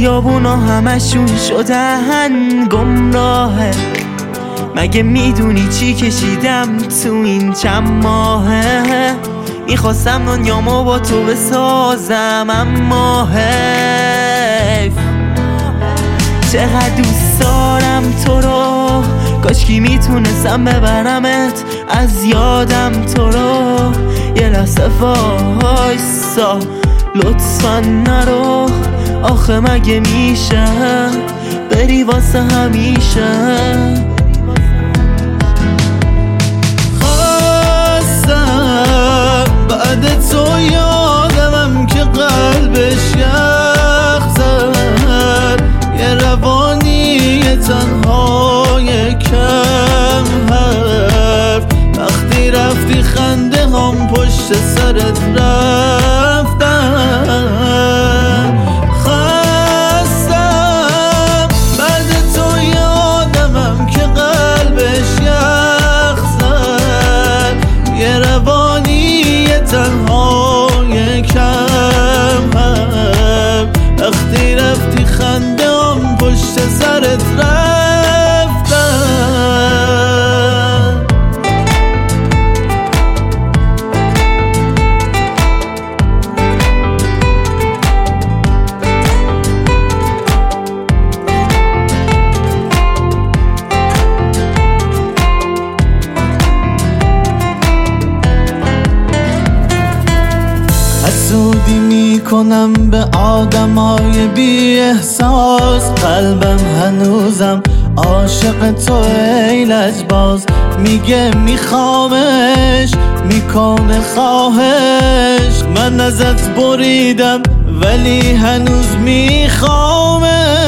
خیابونا همشون شدن گمراهه. مگه میدونی چی کشیدم تو این چند ماهه؟ میخواستم دنیامو با تو بسازم اما حیف. چقدر دوست دارم تو رو، کاشکی میتونستم ببرمت از یادم تو رو. یه لحظه وایسا لطفا نرو، آخه مگه میشه بری واسه همیشه؟ خواستم بعد تو یادمم که قلبش یخ زد، یه روانی تنهای کم حرف. وقتی رفتی خنده هم پشت سرت رفتن. خواستم بعد تو یادمم که قلبش یخ زد، یه روانی تنهای کم حرف. وقتی رفتی خنده هم پشت سرت رفتن. حسودی میکنم به آدمای بی احساس، قلبم هنوزم عاشق تو ای لجباز. میگه میخوامش میکنه خواهش، من ازت بریدم ولی هنوز میخوامش.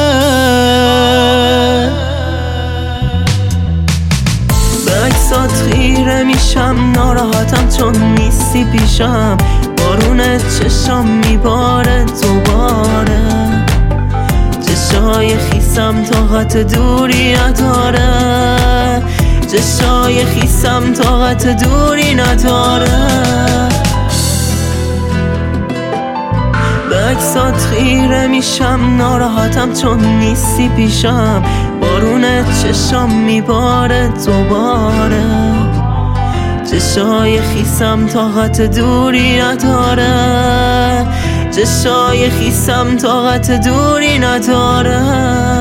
به عکسات خیره میشم، ناراحتم چون نیستی پیشم. بارون چشام میباره دوباره، چشای خیسم طاقت دوری نداره، چشای خیسم طاقت دوری نداره. به عکسات خیره میشم، ناراحتم چون نیستی پیشم. بارون چشام میباره دوباره، چشای خیسم طاقت دوری نداره، چشای خیسم طاقت دوری نداره.